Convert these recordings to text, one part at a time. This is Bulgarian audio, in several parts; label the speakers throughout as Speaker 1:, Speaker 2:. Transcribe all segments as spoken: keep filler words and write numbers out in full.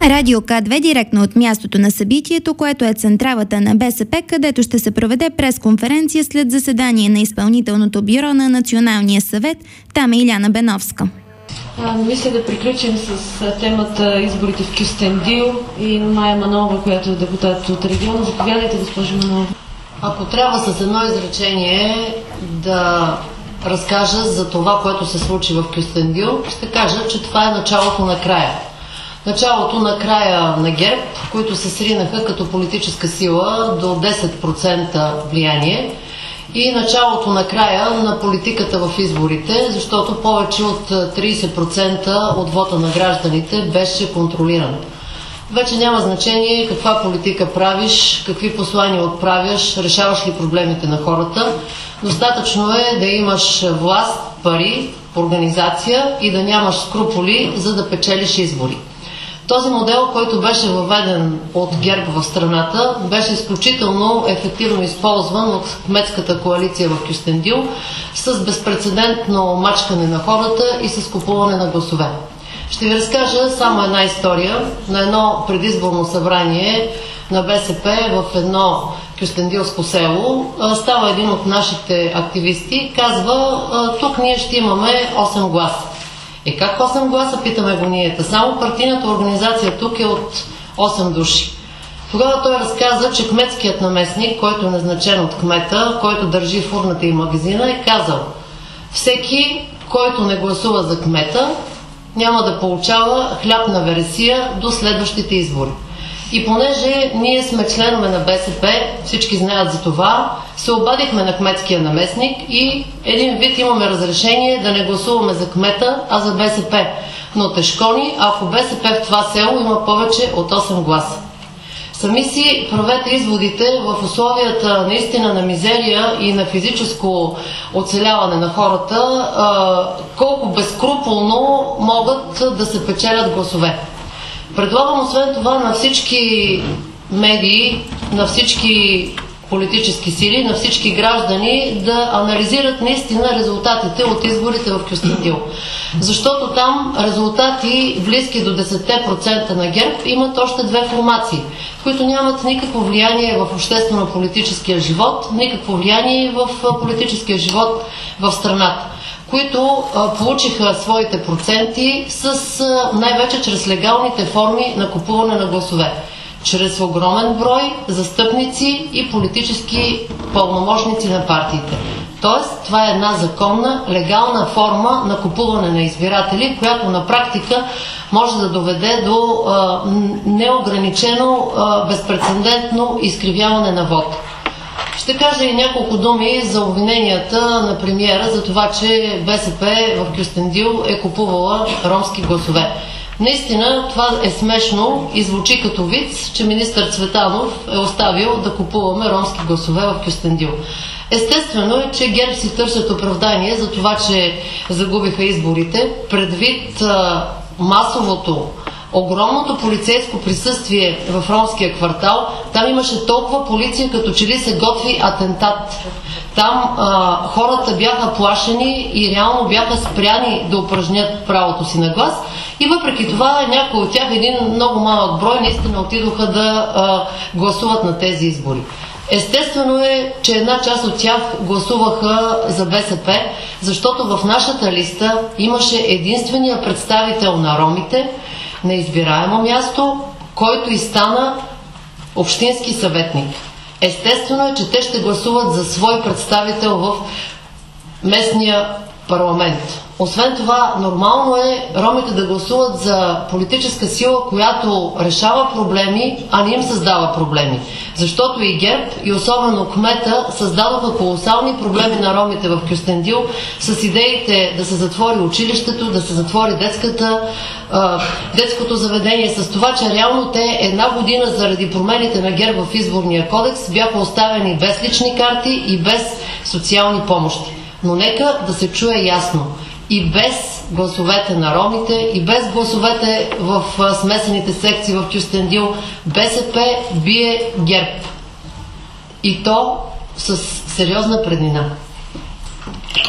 Speaker 1: Радио К две директно от мястото на събитието, което е централата на БСП, където ще се проведе пресконференция след заседание на изпълнителното бюро на Националния съвет. Там е Иляна Беновска.
Speaker 2: А, мисля да приключим с темата изборите в Кюстендил и Мая Манолова, която е депутат от региона. Заповядайте, госпожо Манолова.
Speaker 3: Ако трябва с едно изречение да разкажа за това, което се случи в Кюстендил, ще кажа, че това е началото на края. Началото на края на ГЕРБ, които се сринаха като политическа сила до десет процента влияние, и началото на края на политиката в изборите, защото повече от тридесет процента от вота на гражданите беше контролиран. Вече няма значение каква политика правиш, какви послания отправяш, решаваш ли проблемите на хората. Достатъчно е да имаш власт, пари, организация и да нямаш скруполи, за да печелиш избори. Този модел, който беше въведен от ГЕРБ в страната, беше изключително ефективно използван от кметската коалиция в Кюстендил с безпрецедентно мачкане на хората и с купуване на гласове. Ще ви разкажа само една история на едно предизборно събрание на БСП в едно кюстендилско село. Става един от нашите активисти, казва: тук ние ще имаме осем гласа. Е, как осем гласа, питаме го ние? Само партийната организация тук е от осем души. Тогава той разказа, че кметският наместник, който е назначен от кмета, който държи фурната и магазина, е казал: всеки, който не гласува за кмета, няма да получава хляб на вересия до следващите избори. И понеже ние сме членове на БСП, всички знаят за това, се обадихме на кметския наместник и един вид имаме разрешение да не гласуваме за кмета, а за БСП. Но тежко ни, ако БСП в това село има повече от осем гласа. Сами си правете изводите в условията наистина на мизерия и на физическо оцеляване на хората, колко безскрупулно могат да се печелят гласове. Предлагам освен това на всички медии, на всички политически сили, на всички граждани да анализират наистина резултатите от изборите в Кюстендил. Защото там резултати близки до десет процента на ГЕРБ имат още две формации, които нямат никакво влияние в обществено-политическия живот, никакво влияние в политическия живот в страната, които а, получиха своите проценти с а, най-вече чрез легалните форми на купуване на гласове, чрез огромен брой застъпници и политически пълномощници на партиите. Тоест, това е една законна, легална форма на купуване на избиратели, която на практика може да доведе до а, неограничено, а, безпрецедентно изкривяване на вода. Ще кажа и няколко думи за обвиненията на премиера за това, че БСП в Кюстендил е купувала ромски гласове. Наистина това е смешно и звучи като виц, че министър Цветанов е оставил да купуваме ромски гласове в Кюстендил. Естествено е, че ГЕРБ си търсят оправдание за това, че загубиха изборите, предвид а, масовото, огромното полицейско присъствие в ромския квартал. Там имаше толкова полиция, като че ли се готви атентат. Там а, хората бяха плашени и реално бяха спряни да упражнят правото си на глас. И въпреки това някои от тях, един много малък брой, наистина отидоха да а, гласуват на тези избори. Естествено е, че една част от тях гласуваха за БСП, защото в нашата листа имаше единствения представител на ромите на избираемо място, който и стана общински съветник. Естествено е, че те ще гласуват за свой представител в местния парламент. Освен това, нормално е ромите да гласуват за политическа сила, която решава проблеми, а не им създава проблеми. Защото и ГЕРБ, и особено кмета, създадоха колосални проблеми на ромите в Кюстендил с идеите да се затвори училището, да се затвори детската, а, детското заведение, с това, че реално те една година заради промените на ГЕРБ в изборния кодекс бяха оставени без лични карти и без социални помощи. Но нека да се чуе ясно. И без гласовете на ромите, и без гласовете в смесените секции в Кюстендил, БСП бие ГЕРБ. И то с сериозна преднина.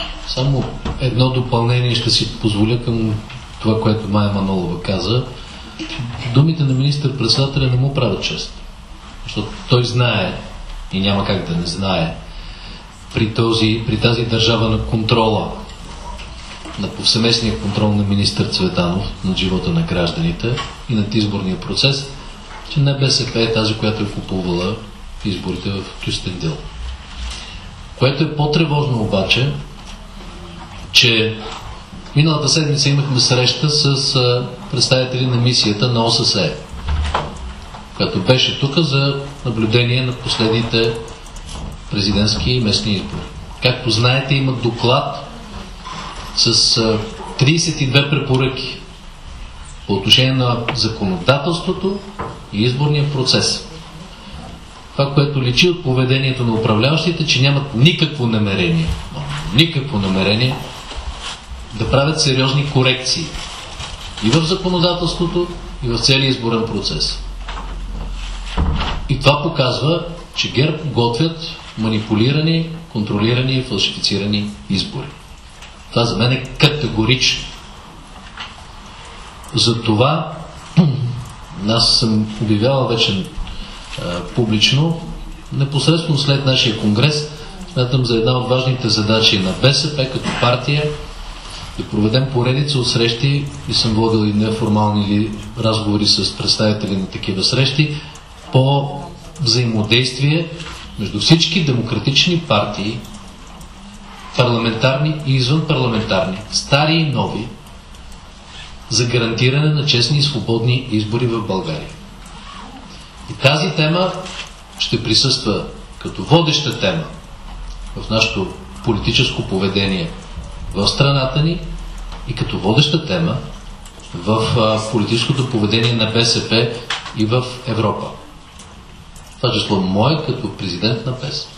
Speaker 4: Само едно допълнение ще си позволя към това, което Мая Манолова каза. думите на министър-председателя не му правят чест. Защото той знае, и няма как да не знае, при, този, при тази държава на контрола, на повсеместния контрол на министър Цветанов над живота на гражданите и над изборния процес, че не БСП е тази, която е купувала изборите в Кюстендил. Което е по-тревожно обаче, че миналата седмица имахме среща с представители на мисията на О С С Е, която беше тук за наблюдение на последните президентски и местни избори. Както знаете, има доклад с тридесет и две препоръки по отношение на законодателството и изборния процес. Това, което личи от поведението на управляващите, че нямат никакво намерение, никакво намерение да правят сериозни корекции и в законодателството, и в целия изборен процес. И това показва, че ГЕРБ готвят манипулирани, контролирани и фалшифицирани избори. Това за мен е категорично. Затова аз съм обявявал вече е, публично, непосредствено след нашия конгрес, смятам за една от важните задачи на БСП като партия да проведем поредица от срещи, и съм водил и неформални разговори с представители на такива срещи, по взаимодействие между всички демократични партии, парламентарни и извънпарламентарни, стари и нови, за гарантиране на честни и свободни избори в България. И тази тема ще присъства като водеща тема в нашето политическо поведение в страната ни и като водеща тема в а, политическото поведение на БСП и в Европа. Това число мое като президент на ПЕС.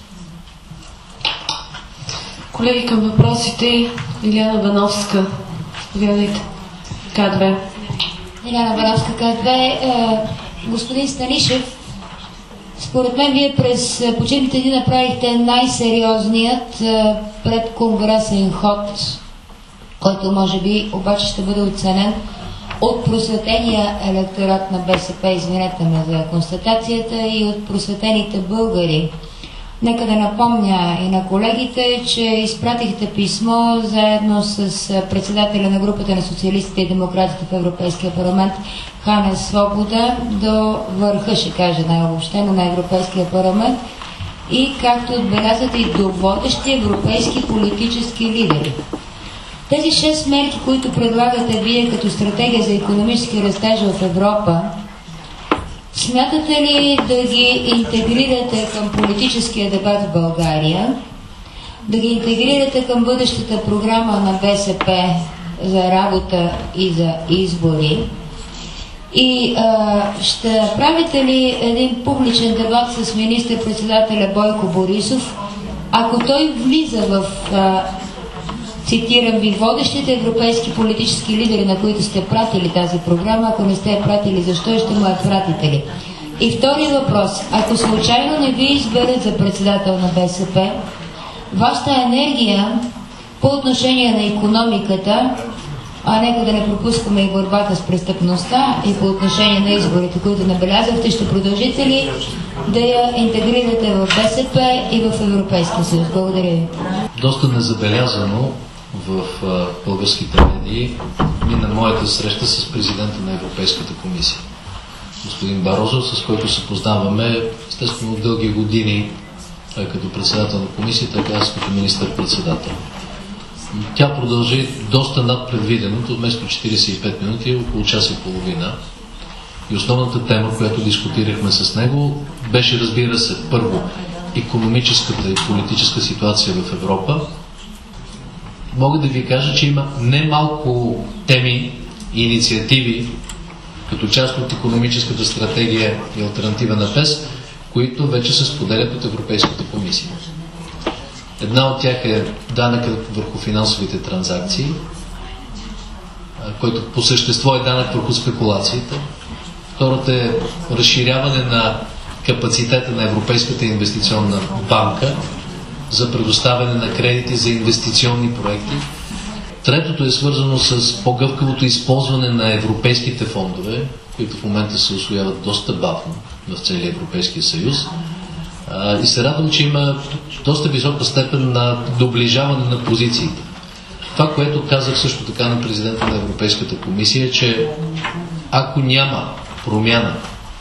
Speaker 2: Колеги, към въпросите. Илияна Бановска. Заповядайте. К две.
Speaker 5: Илияна Бановска, К две. Е, господин Станишев, според мен вие през почивните дни направихте най-сериозният е, предконгресен ход, който може би обаче ще бъде оценен от просветения електорат на БСП, извинете ме за констатацията, и от просветените българи. Нека да напомня и на колегите, че изпратихте писмо заедно с председателя на групата на социалистите и демократите в Европейския парламент Хане Свобода до върха, ще кажа най-обобщено, на Европейския парламент, и както отбелязвате и до водещи европейски политически лидери. Тези шест мерки, които предлагате вие като стратегия за икономически растеж в Европа, смятате ли да ги интегрирате към политическия дебат в България, да ги интегрирате към бъдещата програма на БСП за работа и за избори? И а, ще правите ли един публичен дебат с министър-председателя Бойко Борисов, ако той влиза в, а, цитирам ви, водещите европейски политически лидери, на които сте пратили тази програма? Ако не сте я пратили, защо и ще му я пратите ли? И втори въпрос. Ако случайно не ви изберат за председател на БСП, вашата енергия по отношение на икономиката, а нека да не пропускаме и борбата с престъпността, и по отношение на изборите, които набелязахте, ще продължите ли да я интегрирате в БСП и в Европейския съюз? Благодаря ви.
Speaker 4: Доста незабелязано в а, българските медии мина моята среща с президента на Европейската комисия, господин Барозо, с който се познаваме естествено от дълги години, той като председател на комисията, така аз като министър-председател. Тя продължи доста над предвиденото, вместо четиридесет и пет минути, около час и половина. И основната тема, която дискутирахме с него, беше, разбира се, първо, икономическата и политическа ситуация в Европа. Мога да ви кажа, че има немалко теми и инициативи, като част от икономическата стратегия и алтернатива на ПЕС, които вече се споделят от Европейската комисия. Една от тях е данъкът върху финансовите транзакции, който по същество е данък върху спекулациите. Втората е разширяване на капацитета на Европейската инвестиционна банка за предоставяне на кредити за инвестиционни проекти. Третото е свързано с по-гъвкавото използване на европейските фондове, които в момента се усвояват доста бавно в целия Европейския съюз. И се радвам, че има доста висока степен на доближаване на позициите. Това, което казах също така на президента на Европейската комисия, е, че ако няма промяна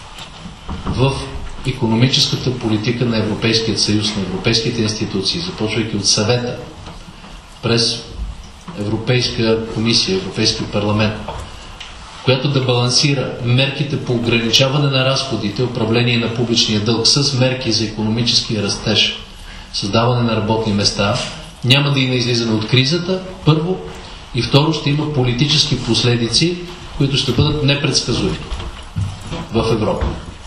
Speaker 4: в икономическата политика на Европейския съюз, на европейските институции, започвайки от съвета, през Европейска комисия, Европейски парламент, която да балансира мерките по ограничаване на разходите, управление на публичния дълг с мерки за икономически растеж, създаване на работни места, няма да има излизане от кризата, първо, и второ, ще има политически последици, които ще бъдат непредсказуеми в Европа.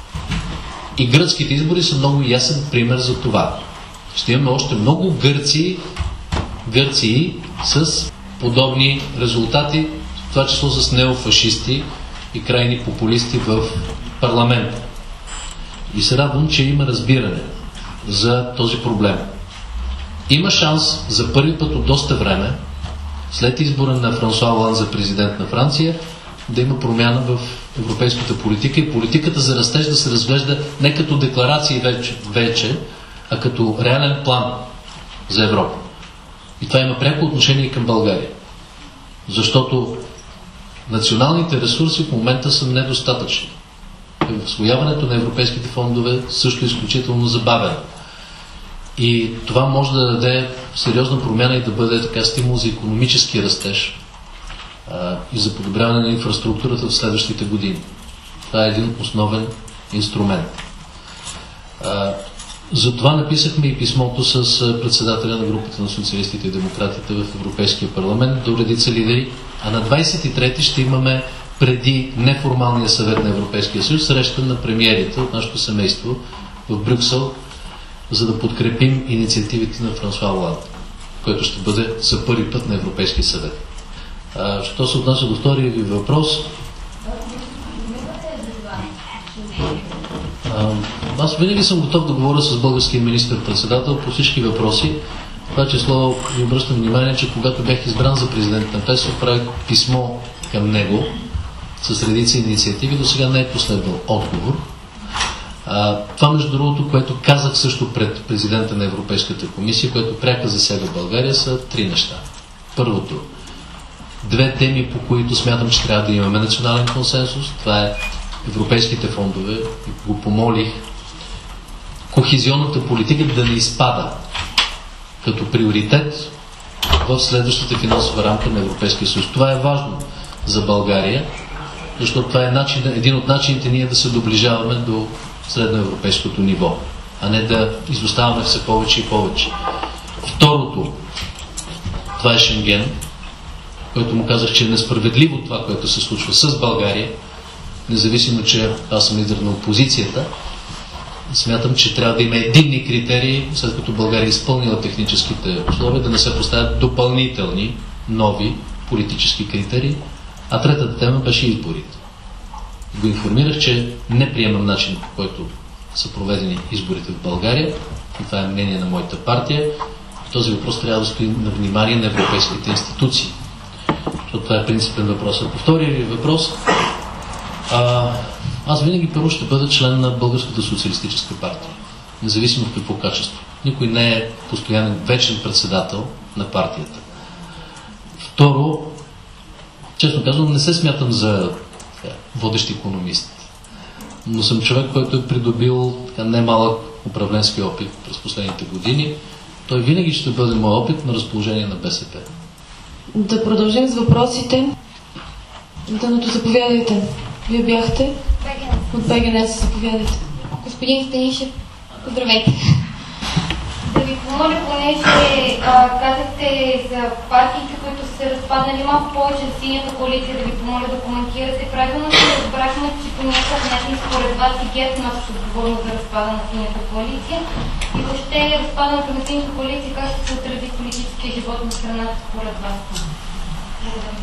Speaker 4: И гръцките избори са много ясен пример за това. Ще имаме още много Гърции, Гърции с подобни резултати, в това число с неофашисти и крайни популисти в парламента. И се радвам, че има разбиране за този проблем. Има шанс за първи път от доста време, след избора на Франсуа Оланд за президент на Франция, да има промяна в европейската политика и политиката за растеж да се разглежда не като декларации вече, вече а като реален план за Европа. И това има пряко отношение към България. Защото националните ресурси в момента са недостатъчни. Усвояването на европейските фондове също е изключително забавено. И това може да даде сериозна промяна и да бъде така стимул за икономически растеж а, и за подобряване на инфраструктурата в следващите години. Това е един основен инструмент. А, Затова написахме и писмото с председателя на групата на социалистите и демократите в Европейския парламент до редица лидери, а на двадесет и трети ще имаме преди неформалния съвет на Европейския съюз среща на премиерите от нашето семейство в Брюксел, за да подкрепим инициативите на Франсуа Оланд, което ще бъде за първи път на Европейския съвет. А, що се отнася до втория ви въпрос, а, аз винаги съм готов да говоря с българския министър-председател по всички въпроси. В това число ви обръщам внимание, че когато бях избран за президент на ПЕСО, правих писмо към него с редица инициативи. До сега не е последвал отговор. А, това, между другото, което казах също пред президента на Европейската комисия, което пряко засяга България, са три неща. Първото, две теми, по които смятам, че трябва да имаме национален консенсус. Това е европейските фондове. Го помолих кохезионната политика да не изпада като приоритет в следващата финансова рамка на Европейския съюз. Това е важно за България, защото това е начин, един от начините ние да се доближаваме до средноевропейското ниво, а не да изоставаме все повече и повече. Второто, това е Шенген, който му казах, че е несправедливо това, което се случва с България, независимо, че аз съм лидер на опозицията. Смятам, че трябва да има единни критерии, след като България е изпълнила техническите условия, да не се поставят допълнителни, нови политически критерии. А третата тема беше изборите. Го информирах, че не приемам начин, по който са проведени изборите в България. И това е мнение на моята партия. Този въпрос трябва да стои на внимание на европейските институции. Защото това е принципен въпрос. А по втория ви въпрос, а, аз винаги първо ще бъда член на Българската социалистическа партия. Независимо в какво качество. Никой не е постоянен вечен председател на партията. Второ, честно казвам, не се смятам за така, водещ икономист. Но съм човек, който е придобил така, немалък управленски опит през последните години. Той винаги ще бъде моят опит на разположение на БСП.
Speaker 2: Да продължим с въпросите. Дъното, заповядайте. Вие бяхте? От БГНС, заповядайте.
Speaker 5: Господин Станишев, здравейте. Да ви помоля, понеже а, казахте за партиите, които са се разпаднали малко повече за синята коалиция, да ви помоля да коментирате. Правилно се разбрахме, че по някакъв начин според вас и ГЕРБ носят отговорност за разпада на синята коалиция. И въобще разпадането на синята коалиция как ще се отрази в политическия живот на страната според вас? Благодаря.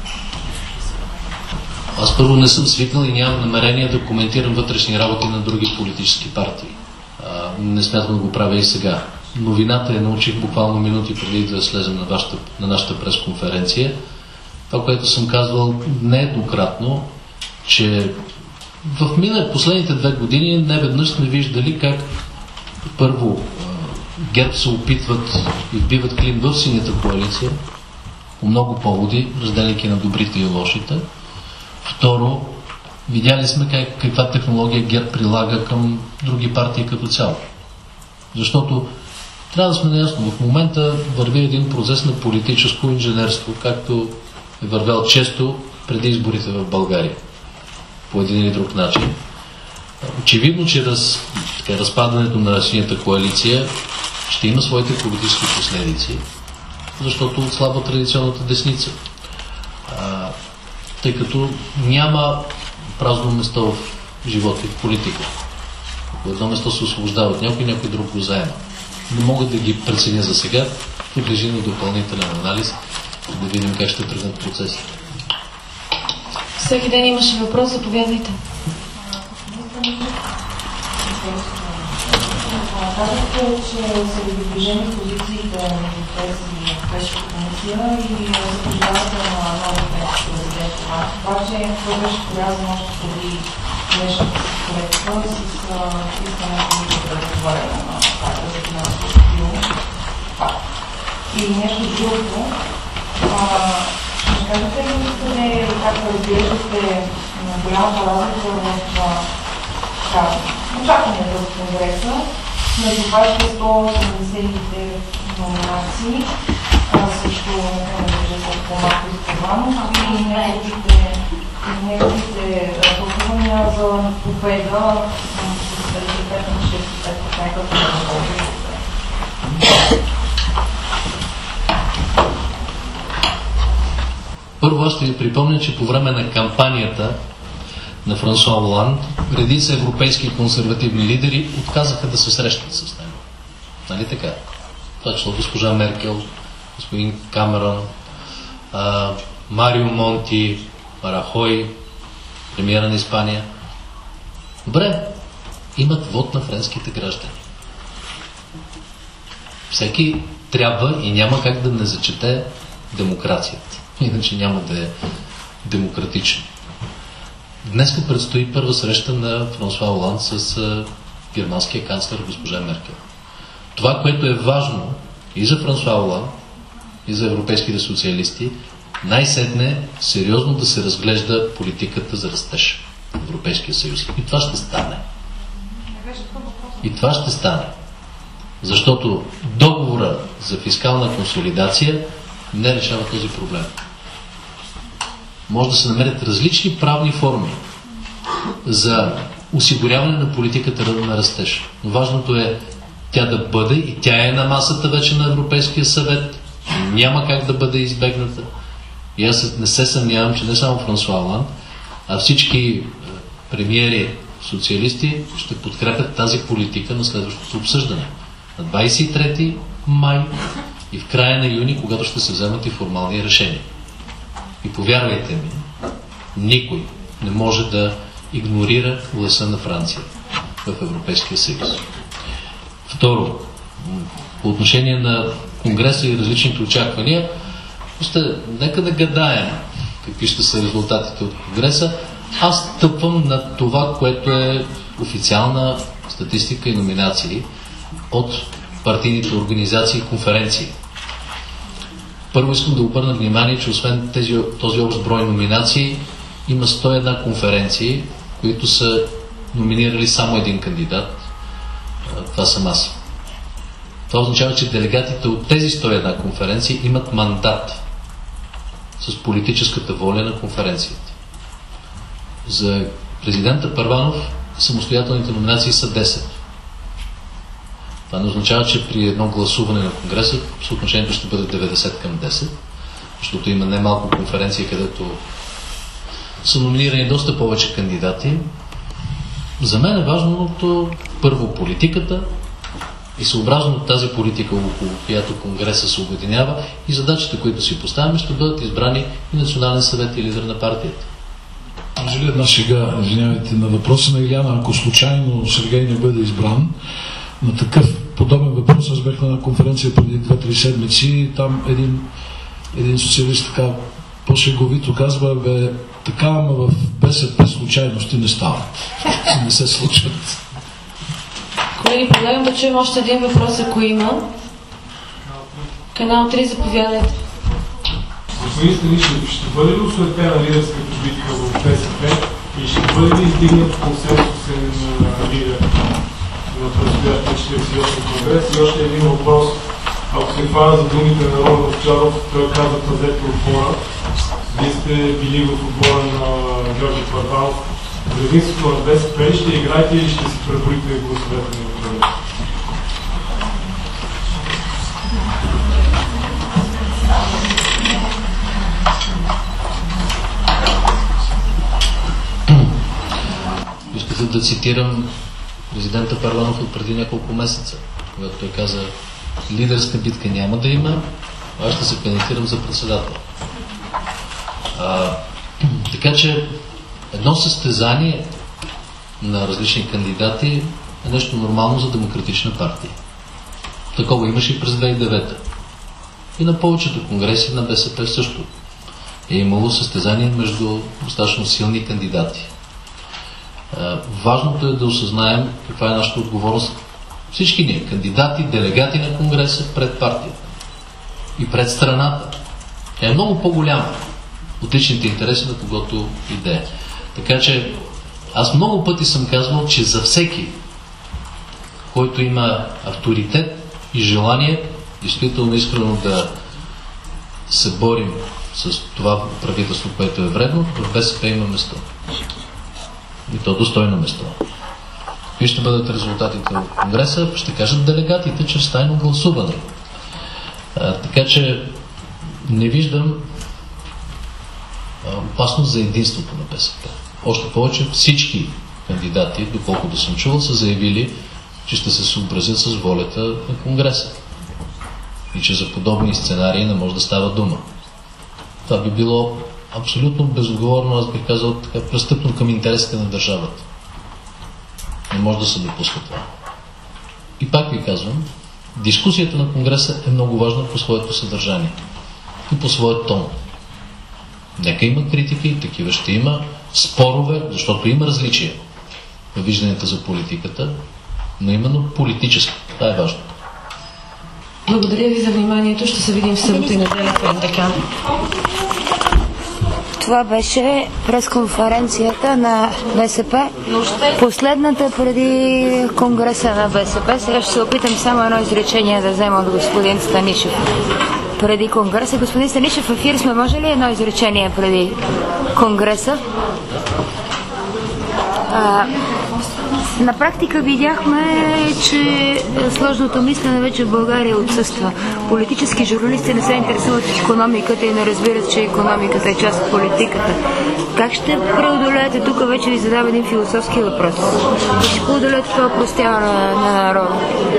Speaker 4: Аз първо не съм свикнал и нямам намерение да коментирам вътрешни работи на други политически партии. А, не смятам да го правя и сега. Новината я научих буквално минути преди да слезем на, вашата, на нашата пресконференция. това, което съм казвал нееднократно, че в миналите последните две години неведнъж сме виждали как първо ГЕРБ се опитват и вбиват клин в синята коалиция по много поводи, разделяйки на добрите и лошите. Второ, видяли сме как, каква технология ГЕРБ прилага към други партии като цяло. Защото трябва да сме наясно, в момента върви един процес на политическо инженерство, както е вървял често преди изборите в България, по един или друг начин. Очевидно, че раз, така, разпадането на синята коалиция ще има своите политически последици, защото отслабва традиционната десница. А, тъй като няма празно место в живота и в политика. Ако едно место се освобождава от някой, някой друг го заема. Не мога да ги преценя за сега. Подлежи на допълнителен анализ, да видим как ще тръгнат процесите.
Speaker 2: Всеки ден имаше въпрос, заповядайте.
Speaker 6: Казахте, че са ви движени позициите на Европейската комисия и запождавате на новите президент. Обаче това беше порязано още преди днешната си корекция с искането ми да разговаряме на пакта за финансово стабилност. И нещо друго. Ще кажете ли къде и как разглеждате голямата разлика в очакванията от Конгреса между вашите сто осемдесетите номинации, също на по-малко изпълнено и неговите тълкувания за победа с петдесет и пет на шестдесет и пет процента на българите.
Speaker 4: Първо аз ще ви припомня, че по време на кампанията на Франсуа Оланд редица европейски консервативни лидери отказаха да се срещат с него. Нали така? Това число госпожа Меркел, господин Камерон, а, Марио Монти, Рахой, премиера на Испания. Добре, имат вод на френските граждани. Всеки трябва и няма как да не зачете демокрацията. Иначе няма да е демократично. Днес предстои първа среща на Франсуа Оланд с а, германския канцлер госпожа Меркел. Това, което е важно и за Франсуа Оланд, и за европейските социалисти, най-сетне сериозно да се разглежда политиката за растеж в Европейския съюз. И това ще стане. И това ще стане. Защото договора за фискална консолидация не решава този проблем. Може да се намерят различни правни форми за осигуряване на политиката на растеж. Но важното е тя да бъде, и тя е на масата вече на Европейския съвет. Няма как да бъде избегната. И аз не се съмнявам, че не само Франсуа Оланд, а всички премиери социалисти ще подкрепят тази политика на следващото обсъждане. На двадесет и трети май и в края на юни, когато ще се вземат и формални решения. И повярвайте ми, никой не може да игнорира гласа на Франция в Европейския съюз. Второ, по отношение на Конгреса и различните очаквания, ще, нека да гадаем какви ще са резултатите от Конгреса. Аз стъпвам на това, което е официална статистика и номинации от партийните организации и конференции. Първо искам да обърна внимание, че освен тези, този общ брой номинации, има сто и една конференции, които са номинирали само един кандидат. Това съм аз. Това означава, че делегатите от тези сто и една конференции имат мандат с политическата воля на конференцията. За президента Първанов самостоятелните номинации са десет. Това не означава, че при едно гласуване на Конгреса съотношението ще бъде деветдесет към десет, защото има немалко конференции, където са номинирани доста повече кандидати. За мен е важното първо политиката и съобразно тази политика, около която Конгреса се обединява, и задачите, които си поставяме, ще бъдат избрани и Национален съвет и лидер на партията.
Speaker 7: Може ли една шега, извинявайте, на въпроса на Иляна, ако случайно Сергей не бъде избран, на такъв подобен въпрос аз бях на една конференция преди две-три седмици и там един, един социалист така по-шеговито казва, бе, така, ама в БСП случайности не стават. Не се случват.
Speaker 2: Колеги, предлагам да чуем още един въпрос, ако има. Канал три, заповядайте.
Speaker 8: Господин Станишев, ще бъде ли осветена лидерската битка в БСП и ще бъде ли издигнат консенсусен лидер на предстоящия четиридесет и осми конгрес? И още един въпрос. Ако се хваля за думите на Роман Овчаров, той каза: пазете отбора. Вие сте били в отбора на Георги Първанов. За единството на БСП ли ще играете или ще си преброите гласовете на отбора?
Speaker 4: Искате да цитирам президента Първанов от преди няколко месеца, когато той каза: лидерска битка няма да има, аз ще се кандидатирам за председател. А, така че едно състезание на различни кандидати е нещо нормално за демократична партия. Такова имаше и през две хиляди и девета. И на повечето конгреси на БСП също е имало състезание между достатъчно силни кандидати. Важното е да осъзнаем каква е нашата отговорност. Всички ние, кандидати, делегати на конгреса, пред партията и пред страната. Тя е много по-голяма от личните интереси на когото иде. Така че аз много пъти съм казвал, че за всеки, който има авторитет и желание действително искрено да се борим с това правителство, което е вредно, в БСП има место. И то достойно место. И ще бъдат резултатите от конгреса, ще кажат делегатите чрез тайно гласуване. А, така че не виждам а, опасност за единството на БСП. Още повече всички кандидати, доколкото съм чувал, са заявили, че ще се съобразят с волята на конгреса. И че за подобни сценарии не може да става дума. Това би било абсолютно безотговорно, аз бих казал, така престъпно към интересите на държавата. Не може да се допуска това. И пак ви казвам, дискусията на конгреса е много важна по своето съдържание и по своят тон. Нека има критики, такива ще има, спорове, защото има различия във вижданията за политиката, но именно политически. Това е важно.
Speaker 2: Благодаря ви за вниманието. Ще се видим в събота и неделя в НДК.
Speaker 5: Това беше пресконференцията на БСП. Последната преди конгреса на БСП. Сега ще се опитам само едно изречение да взема от господин Станишев. Преди конгреса. Господин Станишев, в ефир сме. Може ли едно изречение преди конгреса? А, на практика видяхме, че сложното мислене вече в България отсъства. Политически журналисти не се интересуват от икономиката и не разбират, че икономиката е част от политиката. Как ще преодолеете, тук вече ви задава един философски въпрос, как ще преодолеете това опростяване на народа?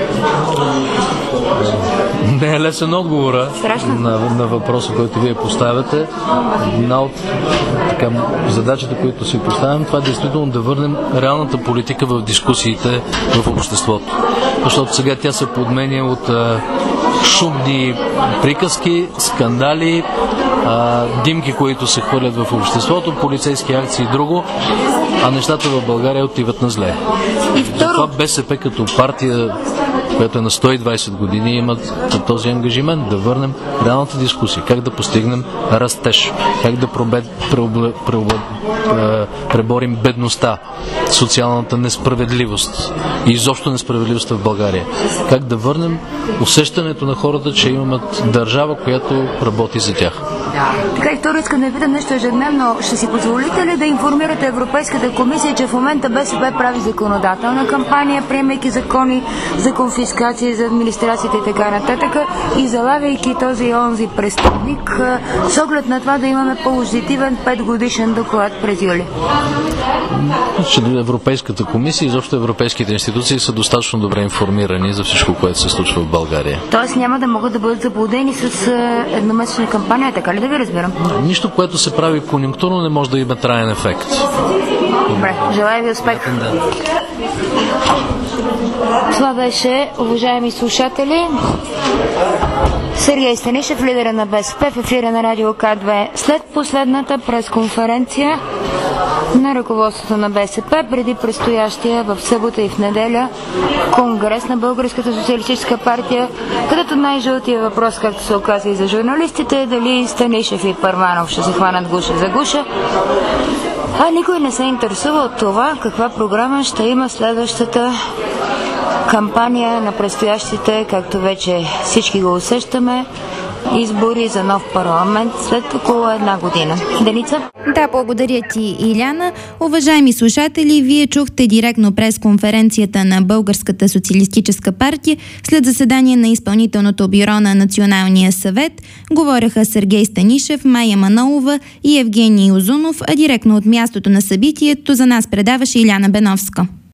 Speaker 9: Не е лесен отговора на, на въпроса, който вие поставяте. Една от така, задачите, които си поставям, това е действително да върнем реалната политика в дискусиите в обществото. Защото сега тя се подменя от а, шумни приказки, скандали, а, димки, които се хвърлят в обществото, полицейски акции и друго, а нещата в България отиват на зле. И затова БСП като партия, която е на сто и двайсет години, имат този ангажимент да върнем реалната дискусия, как да постигнем растеж, как да пробед, преобла, преобла, преборим бедността, социалната несправедливост и изобщо несправедливостта в България. Как да върнем усещането на хората, че имат държава, която работи за тях.
Speaker 5: Така и второ искам да ви питам нещо ежедневно. Ще си позволите ли да информирате Европейската комисия, че в момента БСП прави законодателна кампания, приемайки закони за конфискация, за администрацията и така нататък, и залавяйки този и онзи престъпник, с оглед на това да имаме положителен петгодишен доклад през юли?
Speaker 9: Европейската комисия и изобщо европейските институции са достатъчно добре информирани за всичко, което се случва в България.
Speaker 5: Тоест няма да могат да бъдат заблудени с едномесечна кампания, така ли да ви разбирам?
Speaker 9: Нищо, което се прави конюнктурно, не може да има траен ефект.
Speaker 5: Добре, желая ви успех. Това беше, уважаеми слушатели, Сергей Станишев, лидера на БСП, в ефира на Радио К две. След последната пресконференция на ръководството на БСП, преди предстоящия в събота и в неделя конгрес на Българската социалистическа партия, където най-жълтия въпрос, както се оказа и за журналистите, е дали Станишев и Първанов ще се хванат гуша за гуша. А никой не се интересува от това каква програма ще има следващата кампания на предстоящите, както вече всички го усещаме, избори за нов парламент след около една година. Деница?
Speaker 1: Да, благодаря ти, Иляна. Уважаеми слушатели, вие чухте директно пресконференцията на Българската социалистическа партия след заседание на изпълнителното бюро на Националния съвет. Говореха Сергей Станишев, Майя Манолова и Евгений Озунов, а директно от мястото на събитието за нас предаваше Иляна Беновска.